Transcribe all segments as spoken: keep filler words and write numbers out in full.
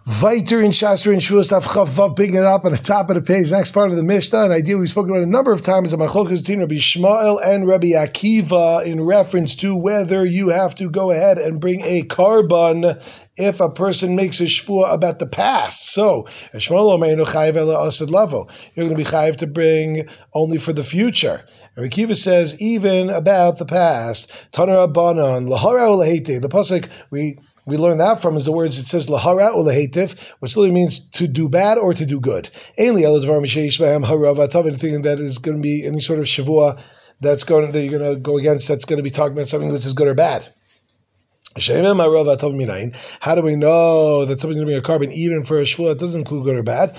Viter in Shastra and Shvuas Tav Chavav, picking it up on the top of the page, next part of the Mishnah, an idea we've spoken about a number of times about Machlokes between Rabbi Shmuel and Rabbi Akiva in reference to whether you have to go ahead and bring a carbon if a person makes a shvua about the past. So, Shmuel Omeinu Chayiv Ela Asad Lavo, you're going to be chayiv to bring only for the future. Rabbi Akiva says even about the past. Taner Rabbanan Lahara Ulahete. The pasuk we. We learn that from is the words it says lahara or lahetiv, which literally means to do bad or to do good. Anything that is going to be any sort of shavua that's going that you're going to go against that's going to be talking about something which is good or bad. How do we know that something's going to be a carbon even for a shvua that doesn't include good or bad?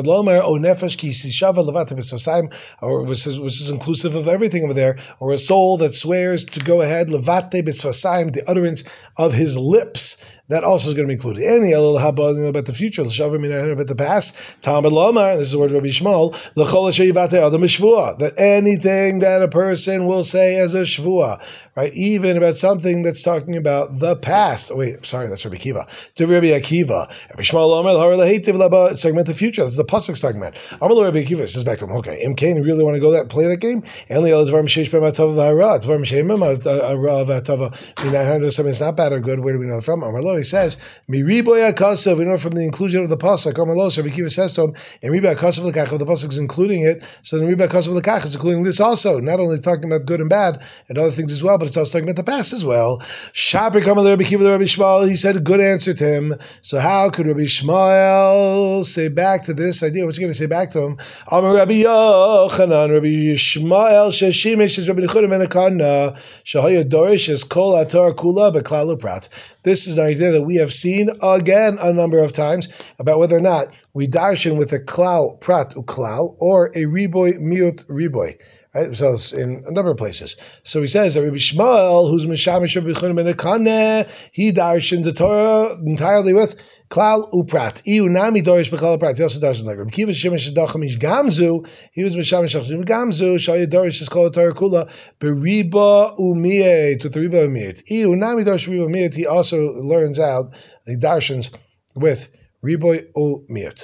Or which is, which is inclusive of everything over there, or a soul that swears to go ahead, levate b'svasayim, the utterance of his lips. That also is going to be included. Any about the future, about the past. This is the word of Rabbi Shmuel. That anything that a person will say as a shvua, right, even about something that's talking about the past. Oh, wait, sorry, that's Rabbi Akiva. To Rabbi Akiva, Rabbi Shmuel, it's talking about the future. That's the pasuk's talking about. Amal Rabbi Akiva says back to him, okay, M K, you really want to go that and play that game? Something's not bad or good. Where do we know it from? He says, "Miriboy akasav." We know from the inclusion of the pasuk. Amalos, Rabbi Akiva says to him, "And riboy akasav lekach." The pasuk is including it, so the riboy akasav lekach is including this also. Not only talking about good and bad and other things as well, but it's also talking about the past as well. Shabrik Amal Rabbi Akiva, Rabbi Shmuel. He said a good answer to him. So how could Rabbi Shmuel say back to this idea? What's he going to say back to him? Amar Rabbi Yochanan, Rabbi Shmuel sheshimish is Rabbi Yehuda ben Akana shahaya dorish is kol atar kula beklal uprat. This is an idea that we have seen again a number of times about whether or not we darshan with a klal prat uklal or a riboy miut riboy. Right? So it's in a number of places. So he says that Rabbi Shmuel, who's mishamish Rabbi Yehuda ben Akana, he darshans the Torah entirely with klal uprat. Iu nami dorish beklal uprat. He also darshans like Rabbi Akiva shemish dachamish gamzu. He was mishamish gamzu. Shaya dorish is called Torah kula beriba umiet with the riba umiet. Iu nami dorish riba umiet. He also learns out the darshans with riboy umiet.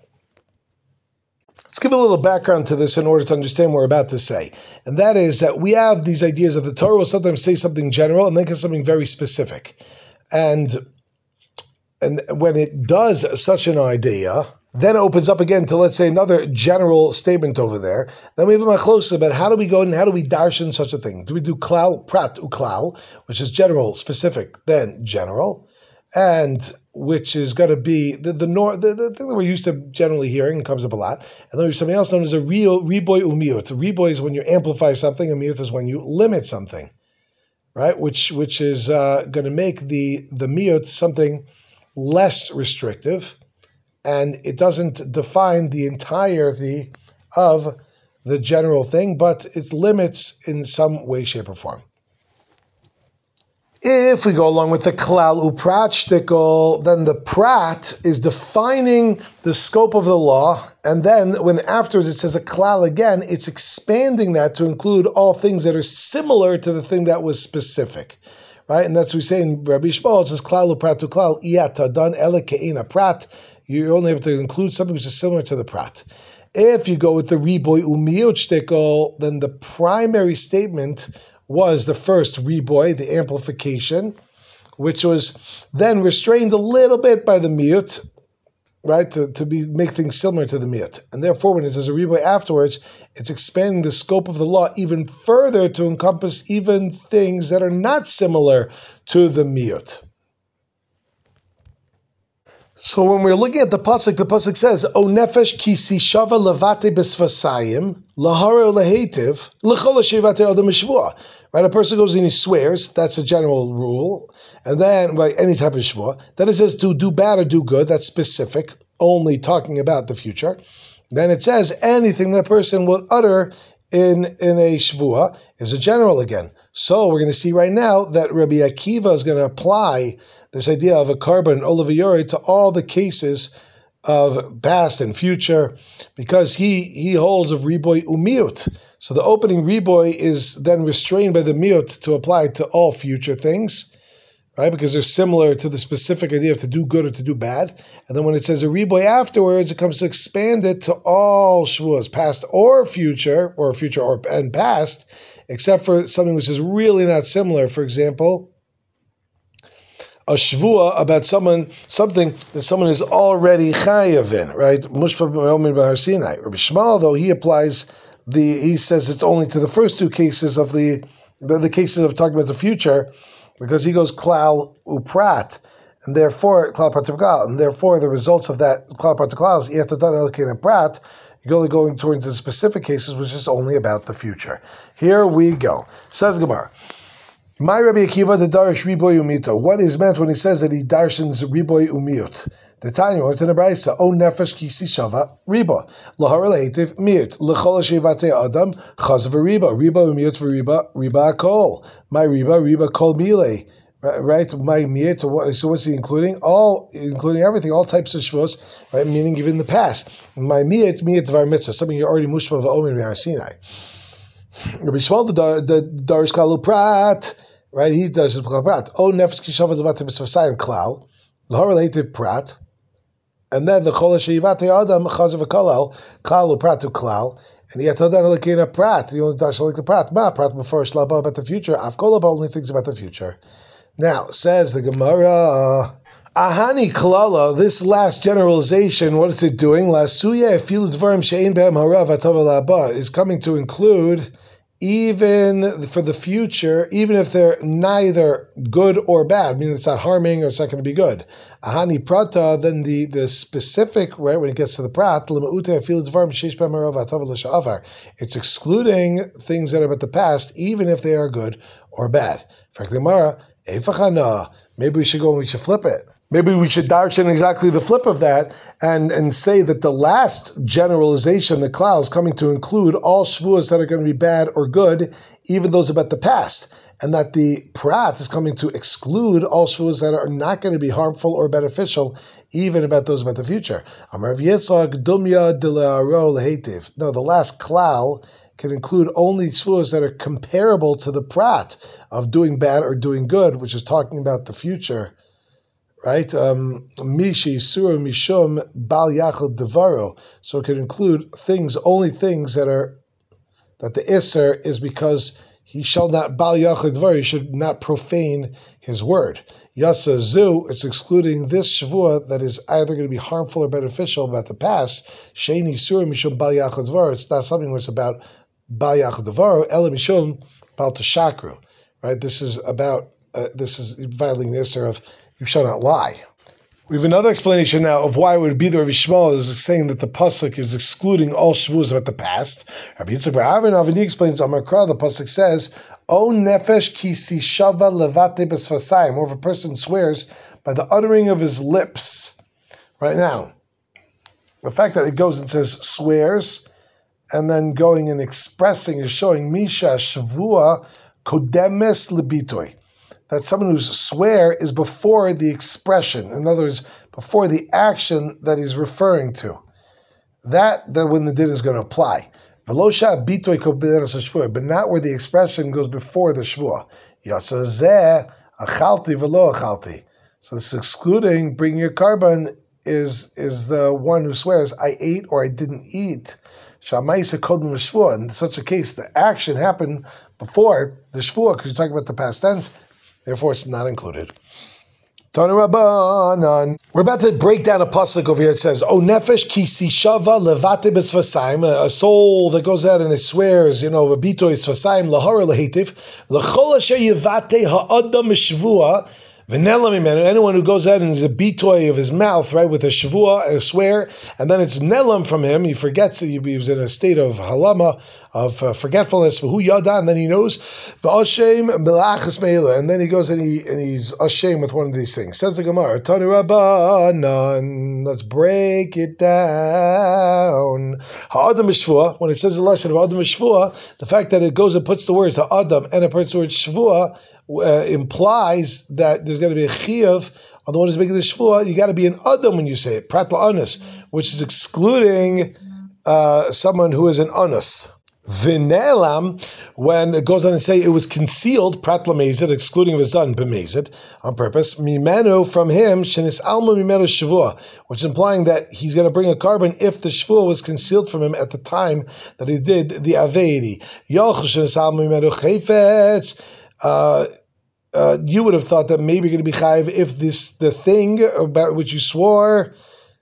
Let's give a little background to this in order to understand what we're about to say. And that is that we have these ideas that the Torah will sometimes say something general and then get something very specific. And and when it does such an idea, then it opens up again to, let's say, another general statement over there. Then we have a machlokes about how do we go and how do we darshan such a thing? Do we do klal, prat, uklal, which is general, specific, then general, and which is going to be the the, nor, the the thing that we're used to generally hearing, comes up a lot. And then there's something else known as a real riboy umiut. A riboy is when you amplify something, a miut is when you limit something, right? Which which is uh, going to make the the miut something less restrictive, and it doesn't define the entirety of the general thing, but it limits in some way, shape, or form. If we go along with the klal uprat shtickle, then the prat is defining the scope of the law, and then when afterwards it says a klal again, it's expanding that to include all things that are similar to the thing that was specific, right? And that's what we say in Rabbi Shmuel. It says klal uprat to klal iyata dan ele ke'ina prat. You only have to include something which is similar to the prat. If you go with the riboy umiut shtickle, then the primary statement was the first riboy, the amplification, which was then restrained a little bit by the miut, right, to, to be make things similar to the miut. And therefore, when it says a riboy afterwards, it's expanding the scope of the law even further to encompass even things that are not similar to the miut. So when we're looking at the pasuk, the pasuk says, "O nefesh ki sishava levate besvasayim lahara lehetiv l'chol shivate adam mishvua." Right, a person goes and he swears. That's a general rule, and then by any type of shvua. Then it says to do bad or do good. That's specific, only talking about the future. Then it says anything that person will utter in in a shvua is a general again. So we're going to see right now that Rabbi Akiva is going to apply this idea of a carbon olivayori to all the cases of past and future, because he he holds of riboy umiut. So the opening riboy is then restrained by the miut to apply to all future things, right? Because they're similar to the specific idea of to do good or to do bad. And then when it says a riboy afterwards, it comes to expand it to all shvuas, past or future, or future or and past, except for something which is really not similar. For example, a shvua about someone, something that someone is already chayav in, right? Mushfa b'Omer b'Har Sinai. Rabbi Shmuel, though, he applies the, he says it's only to the first two cases of the, the, the cases of talking about the future, because he goes klal uprat, and therefore klal prat, and therefore the results of that klal prat klal is yetadan elkein prat. You're only going towards the specific cases, which is only about the future. Here we go. Says Gemara. My Rabbi Akiva the darish riboy umito. What is meant when he says that he darshans riboy umiut? The Tanya went in the Brisa. O nefesh kisi shava riba lahar leitiv miut lechol shevate adam chazav riba riba umiut v'riba riba kol. My riba riba kol mile. Right, my miut. So what's he including? All, including everything, all types of shvos. Right, meaning even the past. My miut miut var mitzvah, something you're already mushva v'omer b'Har Sinai. Rabbi Shmuel the darish kalu prat. Right, he does it prat. Oh, nefesh kishava levate b'svasayim klal lahar leitiv prat, and then the chol sheyivate adam chazav kalal klal prat to klal, and yet todan lekina prat. You only dash like the prat. Ma prat before shlaba about the future. Avkola only thinks about the future. Now says the Gemara. Ahani klala. This last generalization, what is it doing? Lasuya filu dvarim she'ein behem harav atov alaba is coming to include even for the future, even if they're neither good or bad, meaning it's not harming or it's not going to be good. Ahani prata, then the, the specific, right, when it gets to the prat, it's excluding things that are about the past, even if they are good or bad. Maybe we should go and we should flip it. Maybe we should darshan exactly the flip of that and, and say that the last generalization, the klal, is coming to include all shvuas that are going to be bad or good, even those about the past. And that the prat is coming to exclude all shvuas that are not going to be harmful or beneficial, even about those about the future. Amar Yitzchak dumya de le'aro lehetiv. No, the last klal can include only shvuas that are comparable to the prat of doing bad or doing good, which is talking about the future. Right? Mishi Sura Mishum Bal Yachal Devaro. So it could include things, only things that are that the Isser is because he shall not Bal Yachal Devaro, he should not profane his word. Yasa Zu, it's excluding this Shavua that is either going to be harmful or beneficial about the past. Sheni Sura Mishum Bal Yachal Devaro. It's not something where it's about Bal Yachal Devaro, Ela Mishum Bal Tashakru. Right? This is about uh, this is violating the Isser of you shall not lie. We have another explanation now of why it would be the Rabbi Shmuel is saying that the pasuk is excluding all shvuas about the past. Rabbi Yitzchak Bar Avini explains on Makra, the pasuk says, "O nefesh kisi shava levate b'svasayim," or if a person swears by the uttering of his lips. Right now, the fact that it goes and says swears, and then going and expressing is showing misha shavua kodemes lebitoy. That someone who's swear is before the expression. In other words, before the action that he's referring to. That, that when the din is going to apply. But not where the expression goes before the shvua. So this excluding bringing your carbon is is the one who swears, I ate or I didn't eat. In such a case, the action happened before the shvua, because you're talking about the past tense. Therefore, it's not included. We're about to break down a pasuk over here. It says, "O nefesh kisi shava levate b'svasayim," a soul that goes out and it swears, you know, v'bito isvasayim lahara lehitiv l'chol asher yevate ha'adam mishvua v'nelam imenu. Anyone who goes out and is a bitoy of his mouth, right, with a shvua, a swear, and then it's nelam from him. He forgets that he was in a state of halama, of uh, forgetfulness. Who yada, and then he knows v'ashem belachas meila, and then he goes and he and he's ashamed with one of these things. Says the Gemara, Tani Rabbanan. Let's break it down. Ha'adam mishvua. When it says the lashon of adam mishvua, the fact that it goes and puts the words ha'adam and it puts the word shvua uh, implies that there's going to be a chiyuv on the one who's making the shvua. You got to be an adam when you say it, prat la'anus, which is excluding uh, someone who is an anus. Vinelam, when it goes on to say it was concealed, prat lamezid, excluding his son b'mezid, on purpose, mimenu, from him, shenis alma mimenu shavua, which is implying that he's going to bring a carbon if the shavua was concealed from him at the time that he did the aveiri. Yoch shenis alma mimenu chayfetz. Uh, uh, you would have thought that maybe you're going to be chayiv if this the thing about which you swore,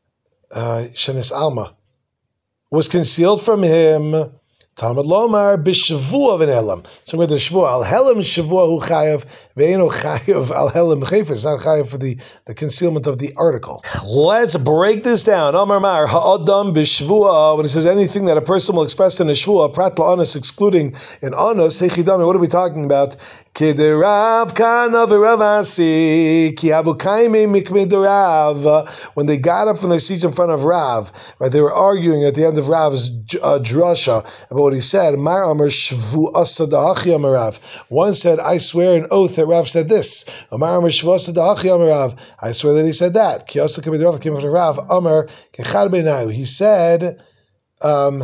uh, shenis alma, was concealed from him. Talmud Lomar b'shavua v'nelam. So with the shavua al helam shavua hu chayav ve'eno chayav al helam chayfetz. It's not chayav for the, the concealment of the article. Let's break this down. Amar Mar ha'adam b'shavua. When it says anything that a person will express in a shavua, prat la'anas, excluding an anas, heichidami. What are we talking about? Kiderav kana v'ravasi ki abu kaime mikmei derav. When they got up from their seats in front of Rav, right, they were arguing at the end of Rav's uh, drasha about what he said. Mar amar shvu asa da'achi amar Rav. One said, I swear an oath that Rav said this. Mar amar shvu asa da'achi amar Rav. I swear that he said that. Ki asa kamei derav came from Rav. Amar kechad beinayu. He said, um,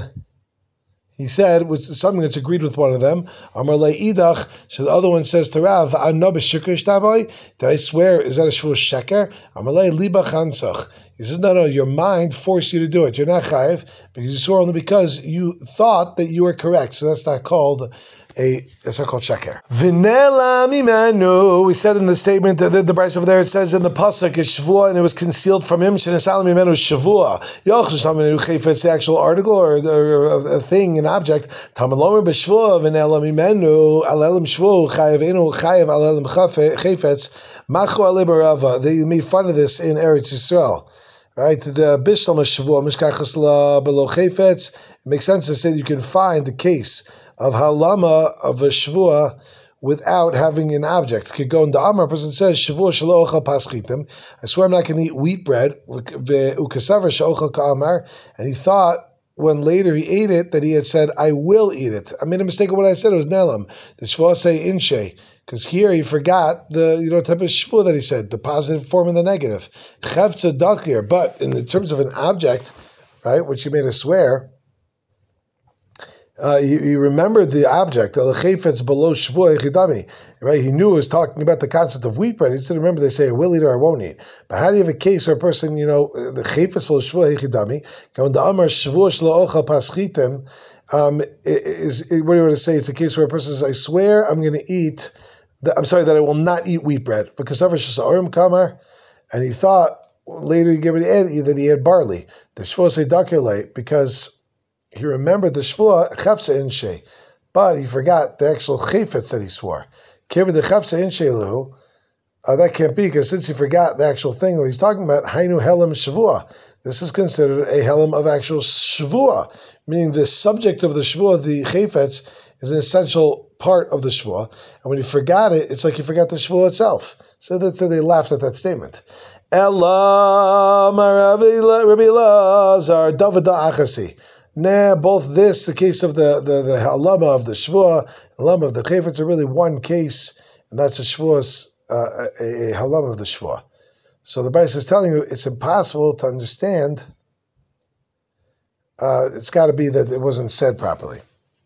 He said, which is something that's agreed with one of them. Amar le'idach. So the other one says to Rav, "Anna b'shikr shtavoi." Did I swear? Is that a shvur sheker? Amar le'liba chansach. He says, no, no, your mind forced you to do it. You're not chayiv because you swore only because you thought that you were correct. So that's not called a, that's not called sheker. V'nela mimenu. We said in the statement that the, the Bryce over there, it says in the pasuk is shvua and it was concealed from him. Shenesal mimenu shavua. Yochus hamenu chayfetz, the actual article or, or a thing, an object. Talmud lomer b'shvua v'nela mimenu alelim shvu chayiv enu chayiv alelim chayfetz machu ale barava. They made fun of this in Eretz Yisrael. Right, the Bishlam Shavua Mishkachas La Below Chayfetz. It makes sense to say that you can find the case of halama of a Shavua without having an object. Could go in the Amar. A person says Shavua Shalo Ochal Paschitim. I swear I'm not going to eat wheat bread. Ukasavar Sha'ochal Ka'amar. And he thought when later he ate it that he had said I will eat it. I made a mistake of what I said. It was Nelam. The Shavua say Inshe. Because here he forgot the you know type of shvua that he said, the positive form and the negative. Chavtza dakir, but in the terms of an object, right, which he made us swear, uh, he, he remembered the object. Al chayfetz below shvua echidami, right? He knew it was talking about the concept of wheat bread. He didn't remember they say I will eat or I won't eat. But how do you have a case where a person, you know, the chayfetz below shvua echidami, when the amar shvua shlo ochal paschitim, um, is what do you want to say? It's a case where a person says, I swear I'm going to eat. I'm sorry that I will not eat wheat bread because kamar, and he thought later he gave it Ed that he had barley. The shvua say dakirle because he remembered the shvua chafsa inshe, but he forgot the actual chayfetz that he swore. Kiver the chafsa inshe lehu. That can't be because since he forgot the actual thing that he's talking about, hainu helam shavua. This is considered a helam of actual shavua, meaning the subject of the shvua, the chayfetz, is an essential part of the shvua, and when you forgot it, it's like you forgot the shvua itself. So that's so they laughed at that statement. Ella Rabbi Lazar David Achasi. Nah, both this, the case of the the, the halama of the shvua, halama of the chayfetz, are really one case, and that's a shvua's uh, a, a halama of the shvua. So the Bryce is telling you it's impossible to understand. Uh, it's got to be that it wasn't said properly.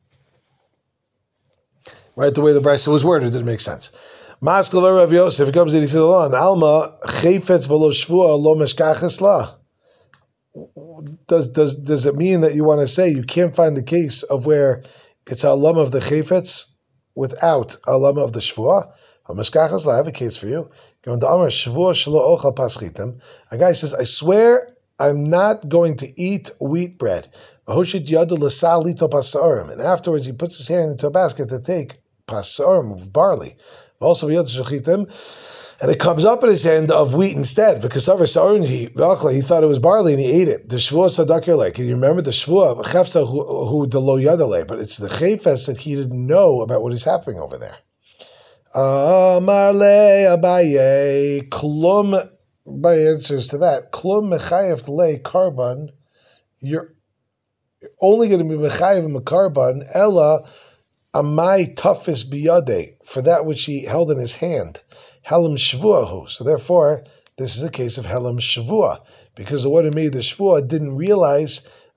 Right, the way the Bryce was worded didn't make sense. Maskal Rav Yosef, it comes in, he says, Alma, chayfetz below shvua, lo meshkachas la. Does, does, does it mean that you want to say you can't find the case of where it's a lama of the chayfetz without a lama of the shvua? Meshkachas la, I have a case for you. Going to Amar shvua shelo ochal paschitim. A guy says, I swear I'm not going to eat wheat bread. And afterwards he puts his hand into a basket to take pasarim of barley. Also, and it comes up in his hand of wheat instead. Because he thought it was barley and he ate it. The shvua sadakir like. Can you remember the shvua? Who the lo yadale, but it's the chayfetz that he didn't know about what is happening over there. Amar le Abaye klum. By answers to that, klum mechayev le karban. You're only going to be mechayev a karban ella amai toughest biyade for that which he held in his hand. Helam shvuahu. So therefore, this is a case of helam shvua because the one who made the shvua didn't realize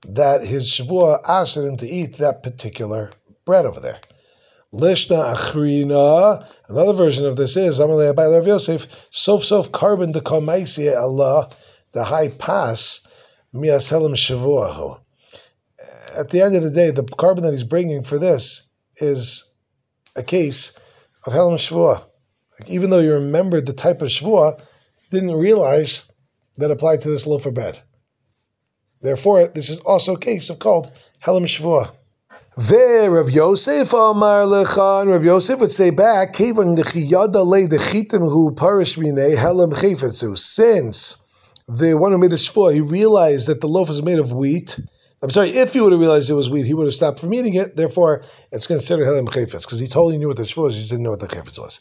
that his Shavua asked him to eat that particular bread over there. Lishna Achrina, another version of this is Amalei Abai Rav Yosef, Sof Sof Carbon the Kamaisi Allah, the high pass, Miaselim Shavuahu. At the end of the day, the carbon that he's bringing for this is a case of Helam Shavua. Like, even though you remembered the type of Shavua, didn't realize that applied to this loaf of bread. Therefore, this is also a case of called Helam Shavua. Ve Rav Yosef Amar Lechan, Rav Yosef would say back, Kevan Lechiyada Le Dechitim Hu Parish Mine Helam Chefetzu. Since the one who made the Shavua, he realized that the loaf is made of wheat. I'm sorry, if he would have realized it was wheat, he would have stopped from eating it. Therefore, it's considered Helam Chefetz, because he totally knew what the Shavua was, he just didn't know what the Chefetz was.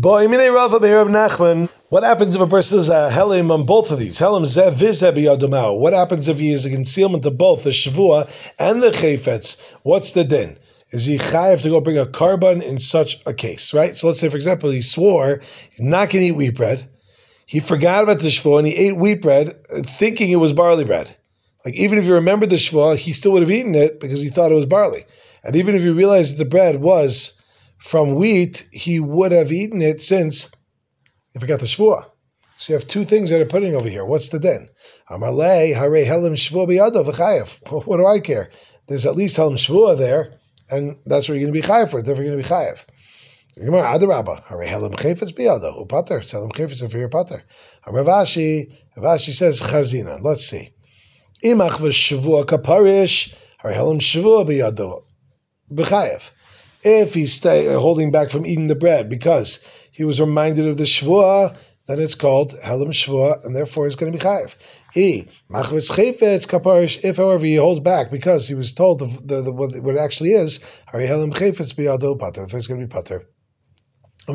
What happens if a person is a Helam on both of these? Helam Zev Vizeh B'Yadumau. What happens if he is a concealment of both the Shavua and the Chefetz? What's the din? Is he chayav to go bring a carbon in such a case, right? So let's say, for example, he swore he's not going to eat wheat bread. He forgot about the Shavua and he ate wheat bread thinking it was barley bread. Like, even if you remembered the Shavua, he still would have eaten it because he thought it was barley. And even if he realized that the bread was from wheat, he would have eaten it since he forgot the Shavua. So you have two things that are putting over here. What's the din? Amalei hare helam Shavua biyado v'chayev. What do I care? There's at least helam Shavua there, and that's what you're going to be chayev for. Therefore, you're going to be chayev. Gemara Adarabba hare helam chayfetz biyado upater. Helam chayfetz for your pater. Ravashi Ravashi says chazina. Let's see. Imach v'shavua kaparish harehelam shavua b'yado b'chayev. If he's stay, holding back from eating the bread because he was reminded of the shavua, then it's called helam shavua, and therefore he's going to be chayev. E machvetz chayfetz kaparish. If, however, he holds back because he was told the, the, the, what, what it actually is, harehelam chayfetz b'yado pater. Therefore he's going to be pater. He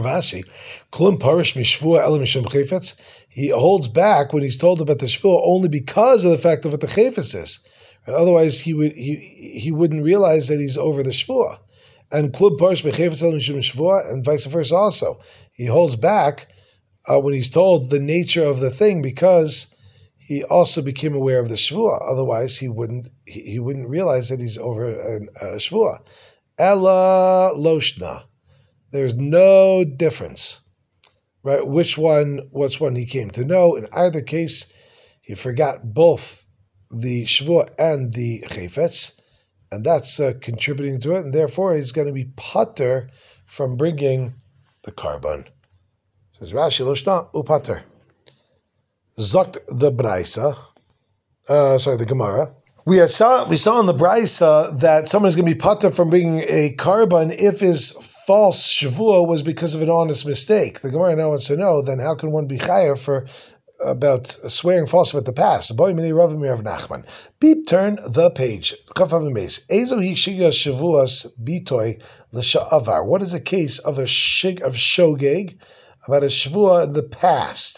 holds back when he's told about the shvua only because of the fact of what the chayfetz is. And otherwise, he would he he wouldn't realize that he's over the shvua. And klub parish bechayfetz el mishum shvua, and vice versa also. He holds back uh, when he's told the nature of the thing because he also became aware of the shvua. Otherwise, he wouldn't he, he wouldn't realize that he's over a, a shvua. Ella loshna. There's no difference, right? Which one, which one he came to know. In either case, he forgot both the Shavua and the Chayfetz, and that's uh, contributing to it, and therefore he's going to be pater from bringing the carbon. Says Rashi, Loshna upater. Zokt the Braisa, uh, sorry, the Gemara. We had saw we saw in the Braisa that someone is going to be pater from bringing a carbon if his false shavua was because of an honest mistake. The Gemara now wants to know, then how can one be chayav for about swearing false about the past? Boy, mini Rav Mir of Nachman. Beep, turn the page. Ezo hi shiga shavuas bitoy l'sha'avar. What is a case of a shig of shogeg about a shavua in the past?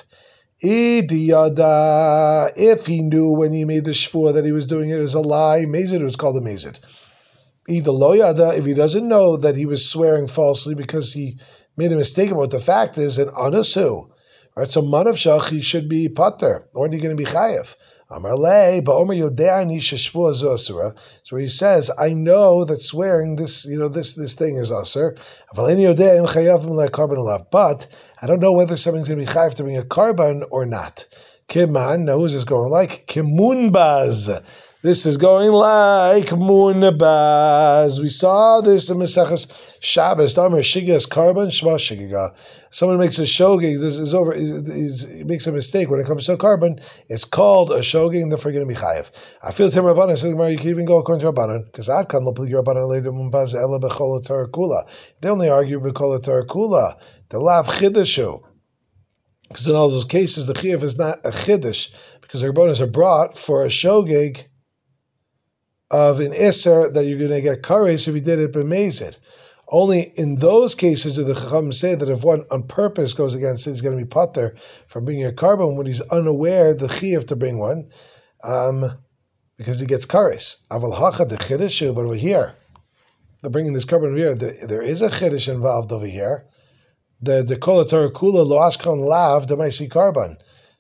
Idiyada, if he knew when he made the shavua that he was doing it as a lie, mazid, it was called a mazid. Either loyada, if he doesn't know that he was swearing falsely because he made a mistake about what the fact is, and anasu, right? So manav shach, he should be pater, or are you going to be chayev? Amarle, ba'omer yodeani sheshvua zu asura. So he says, I know that swearing this, you know, this this thing is asur. Avaleni yodei im chayavim le'karban alav. But I don't know whether something's going to be chayev to bring a carbon or not. Kiman, now who's this going like? Kimunbaz. This is going like Munabaz. We saw this in Mesechus Shabbos. Damer Shigas Carbon Shma Shigiga. Someone makes a shogeg. This is over. He's, he makes a mistake when it comes to a carbon. It's called a shogeg, and therefore going to be chayev. I feel Tim Rabbanan says you can even go according to Rabbanan because Ad Kan Lo Plik Rabbanan Leider Munbaz Ela Bechol Tarakula. They only argue Bechol Tarakula. The lav chidushu. Because in all those cases, the chiyuv is not a chiddush because the Rabbanan are brought for a shogeg of an Isser that you're going to get kares if you did it b'mezid. Only in those cases do the Chacham say that if one on purpose goes against it, he's going to be pater from bringing a carbon when he's unaware the chiyuv to bring one, um, because he gets kares. Aval hacha the chiddush, but over here, they're bringing this carbon over here. The, there is a chiddush involved over here. The the kol Torah kula lo ashkan lav the maisi carbon.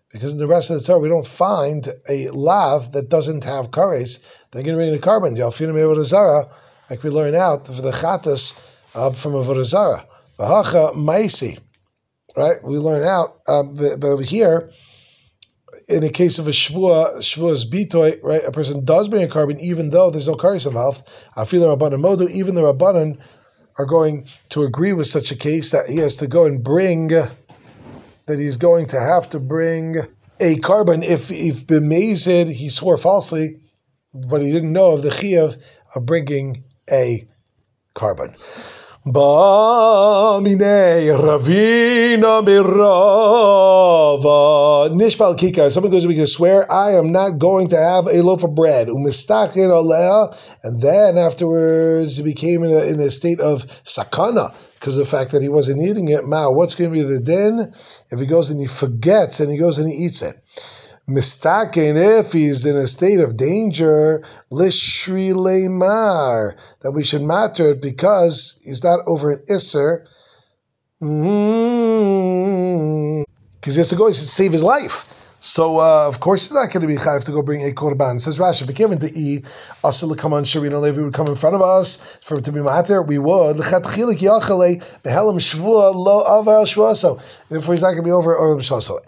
Because in the rest of the Torah we don't find a lav that doesn't have kares. They're going to bring the carbon. Yalfinu me'avodah zara, like we learn out for the chatas uh, from avodah zara. V'hacha ma'isi, right? We learn out, uh, but over here, in the case of a shvua, shvua's bitoy, right? A person does bring a carbon even though there's no kares involved. Afilu rabbanan modu, even the rabbanan are going to agree with such a case that he has to go and bring, that he's going to have to bring a carbon if if b'mezid he swore falsely, but he didn't know of the chiyuv of bringing a carbon. Ba'minei ravina mirava nishbal kika. Someone goes to make a swear, I am not going to have a loaf of bread. Umistachin aleh, and then afterwards he became in a, in a state of sakana because of the fact that he wasn't eating it. Ma, what's going to be the din if he goes and he forgets and he goes and he eats it? Mistaken, if he's in a state of danger, lishri leimar, that we should matter it because he's not over an isser, because mm-hmm. he has to go, he has to save his life. So, uh, of course, he's not going to be chayav to go bring a korban. Says Rashi, if we came into E, Asur l'kaman Shirina Levi would come in front of us for him to be matter, we would. L'chatchilik yachale behelam shvua lo aval shvuaso. Therefore, he's not going to be over over shvuaso.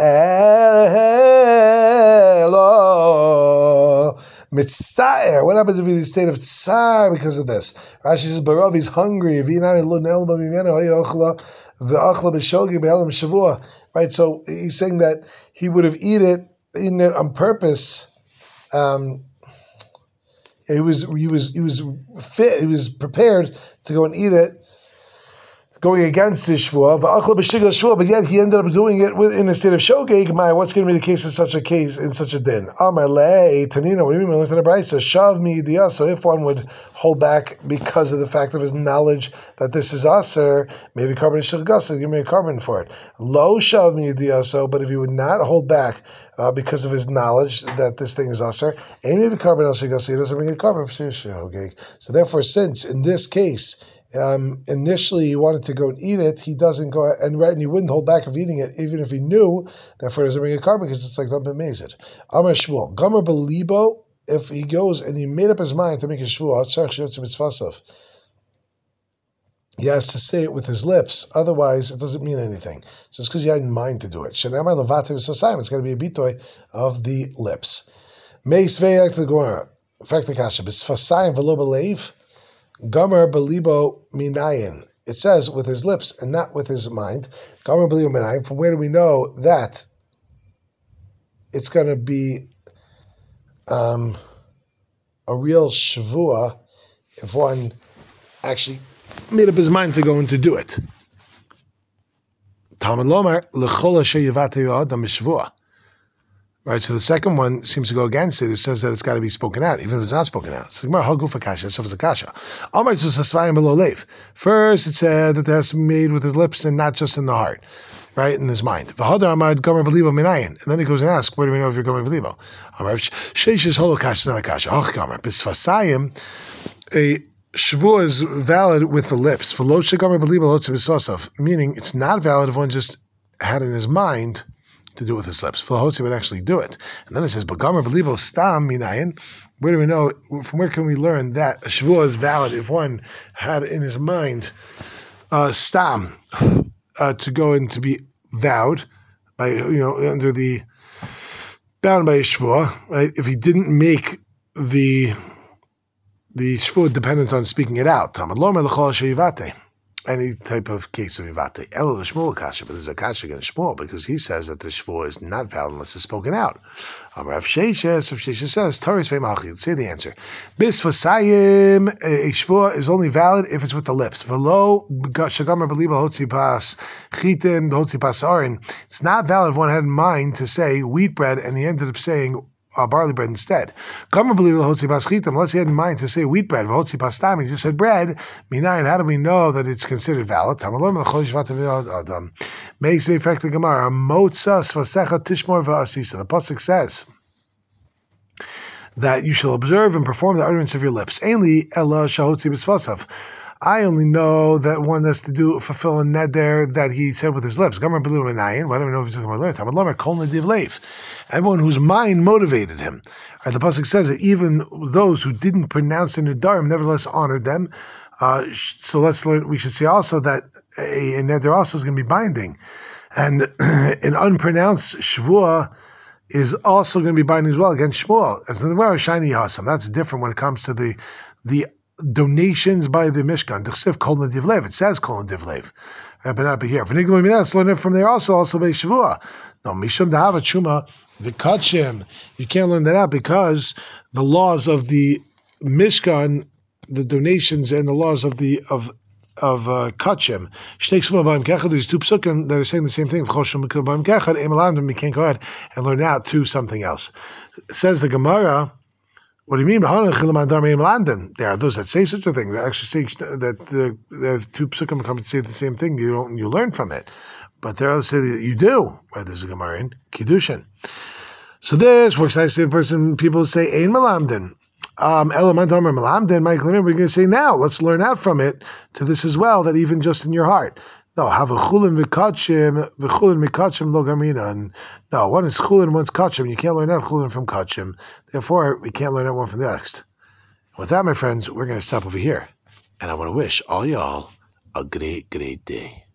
Elo mitztaer. What happens if he's in a state of tsar because of this? Rashi says, Barav, he's hungry. Right, so he's saying that he would have eaten it, eaten it on purpose. Um, he was he was he was fit. He was prepared to go and eat it, going against the shvua. But yet he ended up doing it with, in a state of shogeg. My, what's going to be the case in such a case in such a din? Amar le tanina. What do you mean? Listen to the brayso. Shav mi diya. So if one would hold back because of the fact of his knowledge that this is aser, maybe carbon shilgasa, give me a carbon for it. Lo shav mi diya. So, but if he would not hold back uh, because of his knowledge that this thing is aser, and maybe carbon shilgasa, he doesn't bring a carbon for shogeg. So therefore, since in this case, Um, initially he wanted to go and eat it, he doesn't go and right, and he wouldn't hold back of eating it, even if he knew. Therefore, he doesn't bring a carbon because it's like not b'mezid. Amar Shmuel, Gomer belibo. If he goes and he made up his mind to make a shvuah, he has to say it with his lips. Otherwise, it doesn't mean anything. Just because you had in mind to do it, it's going to be a bitoy of the lips. Meis ve'ek the Gemara. In fact, the kasha b'sfasayim v'lo b'leiv. Gomer belibo minayin. It says with his lips and not with his mind. Gomer belibo minayin. From where do we know that it's going to be um, a real shavua if one actually made up his mind to go and to do it? Talmud Lomar l'chol asher yivatei adam b'shavua. Right, so the second one seems to go against it. It says that it's got to be spoken out, even if it's not spoken out. So it's a kasha. First, it said that it has to be made with his lips and not just in the heart, right, in his mind. And then he goes and asks, where do we know if you're going to believe? A shvuah is valid with the lips. Meaning, it's not valid if one just had in his mind to do it with his lips. Flahotzi would actually do it. And then it says, Bagamar belibo stam minayin. Where do we know, from where can we learn that a shvuah is valid if one had in his mind uh, stam uh, to go and to be vowed by, you know, under the, bound by a shvuah, right? If he didn't make the the shvuah dependent on speaking it out. Tamad lomer l'chol sheyivate. Any type of case of Ivate. El Shmuel Kasha, but there's a Kasha against Shmuel because he says that the Shmuel is not valid unless it's spoken out. Rav Sheishes, Rav Sheishes says, Taurus Veimachi. Say the answer. Bis Fasayim, a Shmuel is only valid if it's with the lips. Velo Shagamar Beliba Hotzi Pas Chitim Hotzi Pas Arin. It's not valid if one had in mind to say wheat bread and he ended up saying Uh, barley bread instead. Unless he had in mind to say wheat bread, he just said bread. How do we know that it's considered valid? The pasuk says that you shall observe and perform the utterance of your lips. I only know that one has to do fulfill a neder that he said with his lips. Why do we know if he's talking about leif? Everyone whose mind motivated him. Right, the pasuk says that even those who didn't pronounce the nedarim nevertheless honored them. Uh, so let's learn. We should see also that a, a neder also is going to be binding, and an unpronounced shvuah is also going to be binding as well against Shmuel. As the Gemara shiny hasam. That's different when it comes to the the donations by the Mishkan. It says kol divlev. But not here. Let's learn it from there also. Also by Shavua. No, mishum dahava chuma v'kachim. You can't learn that out because the laws of the Mishkan, the donations and the laws of the of of uh, kachim. There's two psukim that are saying the same thing. We can't go ahead and learn out to something else. It says the Gemara. What do you mean? There are those that say such a thing. That actually say that the, the two psukim come and say the same thing. You don't. You learn from it. But there are others say that you do. Where there's a Gemara in Kiddushin. So this works. I say a person. People say ein malamdin. Um, Elementar malamdin. Mike, we're going to say now. Let's learn out from it to this as well. That even just in your heart. No, have a chulin v'kachim, v'chulin v'kachim lo gamina. And no, one is chulin, one's kachim. You can't learn out chulin from kachim. Therefore, we can't learn out one from the next. With that, my friends, we're going to stop over here. And I want to wish all y'all a great, great day.